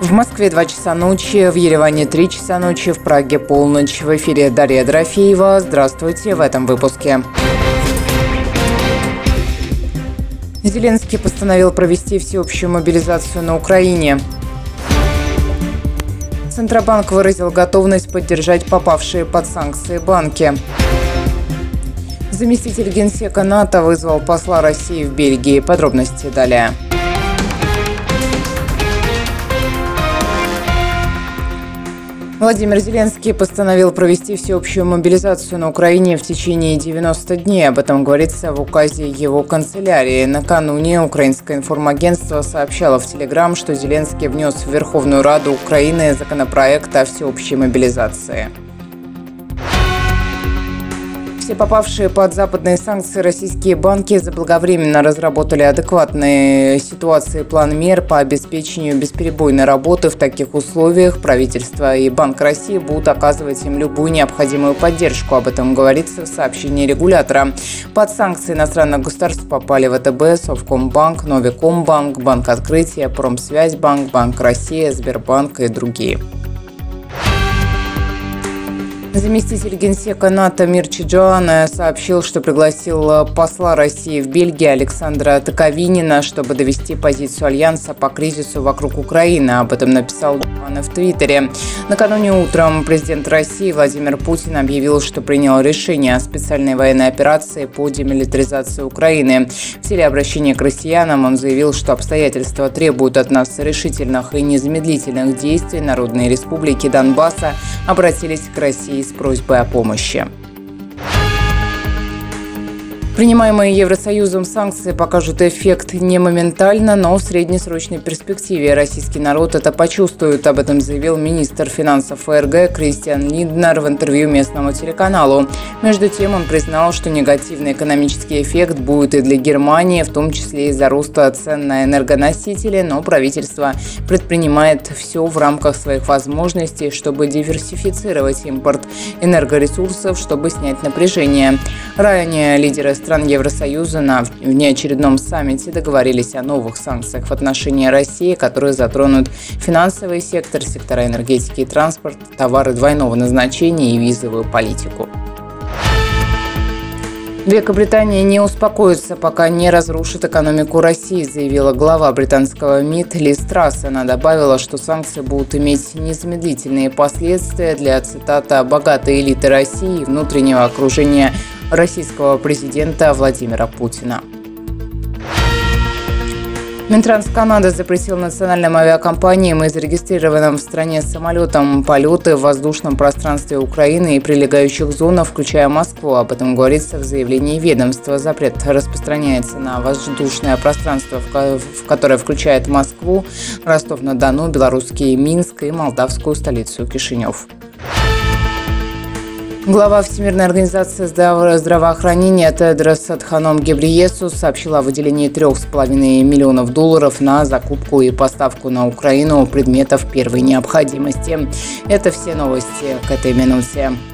В Москве 2 часа ночи, в Ереване 3 часа ночи, в Праге полночь. В эфире Дарья Дорофеева. Здравствуйте в этом выпуске. Зеленский постановил провести всеобщую мобилизацию на Украине. Центробанк выразил готовность поддержать попавшие под санкции банки. Заместитель генсека НАТО вызвал посла России в Бельгии. Подробности далее. Владимир Зеленский постановил провести всеобщую мобилизацию на Украине в течение 90 дней. Об этом говорится в указе его канцелярии. Накануне украинское информагентство сообщало в Телеграм, что Зеленский внес в Верховную Раду Украины законопроект о всеобщей мобилизации. Все попавшие под западные санкции российские банки заблаговременно разработали адекватные ситуации план мер по обеспечению бесперебойной работы. В таких условиях правительство и Банк России будут оказывать им любую необходимую поддержку. Об этом говорится в сообщении регулятора. Под санкции иностранных государств попали ВТБ, Совкомбанк, Новикомбанк, Банк Открытия, Промсвязьбанк, Банк России, Сбербанк и другие. Заместитель генсека НАТО Мирчиджоан сообщил, что пригласил посла России в Бельгии Александра Токовинина, чтобы довести позицию Альянса по кризису вокруг Украины. Об этом написал Джоан в Твиттере. Накануне утром президент России Владимир Путин объявил, что принял решение о специальной военной операции по демилитаризации Украины. В телеобращении к россиянам он заявил, что обстоятельства требуют от нас решительных и незамедлительных действий. Народные республики Донбасса обратились к России с просьбой о помощи. Принимаемые Евросоюзом санкции покажут эффект не моментально, но в среднесрочной перспективе. Российский народ это почувствует. Об этом заявил министр финансов ФРГ Кристиан Линднер в интервью местному телеканалу. Между тем, он признал, что негативный экономический эффект будет и для Германии, в том числе из-за роста цен на энергоносители, но правительство предпринимает все в рамках своих возможностей, чтобы диверсифицировать импорт энергоресурсов, чтобы снять напряжение. Ранее лидеры стран Евросоюза на внеочередном саммите договорились о новых санкциях в отношении России, которые затронут финансовый сектор, сектора энергетики и транспорта, товары двойного назначения и визовую политику. Великобритания не успокоится, пока не разрушит экономику России, заявила глава британского МИД Лиз Трасс. Она добавила, что санкции будут иметь незамедлительные последствия для, цитата, «богатой элиты России и внутреннего окружения российского президента Владимира Путина». Минтранс Канады запретил национальным авиакомпаниям и зарегистрированным в стране самолетам полеты в воздушном пространстве Украины и прилегающих зонах, включая Москву. Об этом говорится в заявлении ведомства. Запрет распространяется на воздушное пространство, в которое включает Москву, Ростов-на-Дону, белорусский Минск и молдавскую столицу Кишинев. Глава Всемирной организации здравоохранения Тедрос Адханом Гебрейесус сообщила о выделении $3,5 миллионов на закупку и поставку на Украину предметов первой необходимости. Это все новости к этой минуте.